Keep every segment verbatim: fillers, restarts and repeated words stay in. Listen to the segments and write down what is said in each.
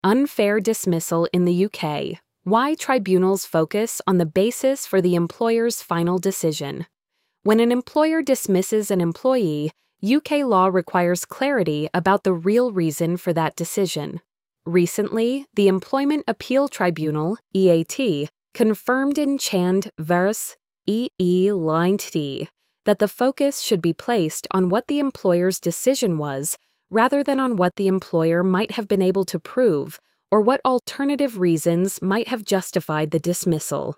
Unfair dismissal in the U K. Why tribunals focus on the basis for the employer's final decision. When an employer dismisses an employee, U K law requires clarity about the real reason for that decision. Recently, the Employment Appeal Tribunal, E A T, confirmed in Chand versus E E Limited that the focus should be placed on what the employer's decision was rather than on what the employer might have been able to prove or what alternative reasons might have justified the dismissal.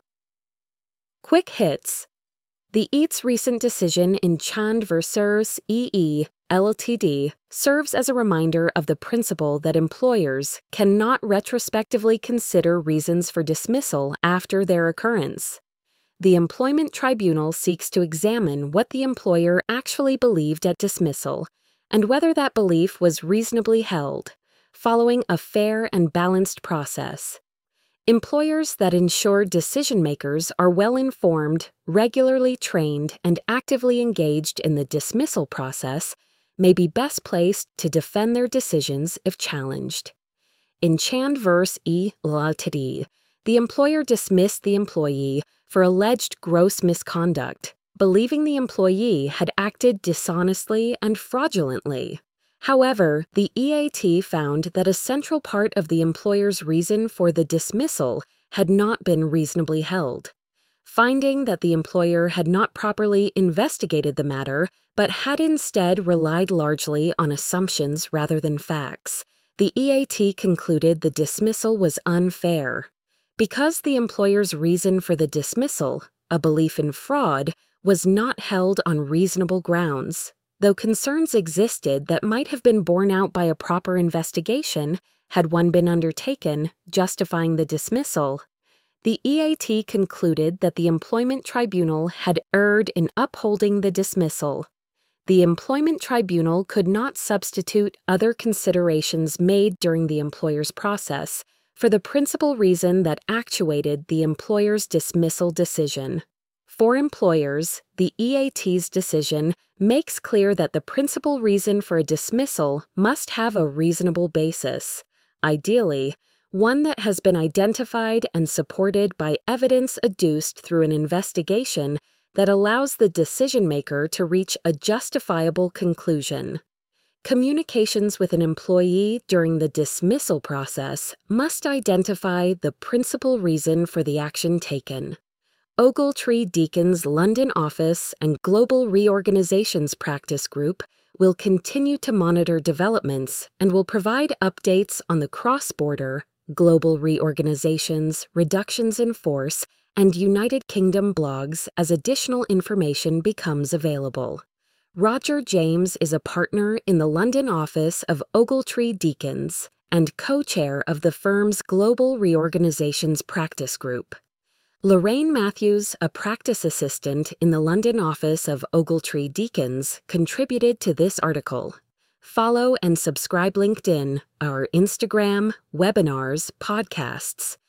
Quick hits. The E A T's recent decision in Chand versus E E Limited serves as a reminder of the principle that employers cannot retrospectively consider reasons for dismissal after their occurrence. The Employment Tribunal seeks to examine what the employer actually believed at dismissal and whether that belief was reasonably held, following a fair and balanced process. Employers that ensure decision-makers are well-informed, regularly trained, and actively engaged in the dismissal process may be best placed to defend their decisions if challenged. In Chand versus E E Limited, the employer dismissed the employee for alleged gross misconduct, believing the employee had acted dishonestly and fraudulently. However, the E A T found that a central part of the employer's reason for the dismissal had not been reasonably held. Finding that the employer had not properly investigated the matter, but had instead relied largely on assumptions rather than facts, the E A T concluded the dismissal was unfair. Because the employer's reason for the dismissal, a belief in fraud, was not held on reasonable grounds, though concerns existed that might have been borne out by a proper investigation had one been undertaken, justifying the dismissal, the E A T concluded that the Employment Tribunal had erred in upholding the dismissal. The Employment Tribunal could not substitute other considerations made during the employer's process for the principal reason that actuated the employer's dismissal decision. For employers, the E A T's decision makes clear that the principal reason for a dismissal must have a reasonable basis, ideally, one that has been identified and supported by evidence adduced through an investigation that allows the decision-maker to reach a justifiable conclusion. Communications with an employee during the dismissal process must identify the principal reason for the action taken. Ogletree Deacon's London office and Global Reorganizations Practice Group will continue to monitor developments and will provide updates on the cross-border, global reorganizations, reductions in force, and United Kingdom blogs as additional information becomes available. Roger James is a partner in the London office of Ogletree Deacons and co-chair of the firm's Global Reorganizations Practice Group. Lorraine Matthews, a practice assistant in the London office of Ogletree Deacons, contributed to this article. Follow and subscribe LinkedIn, our Instagram, webinars, podcasts,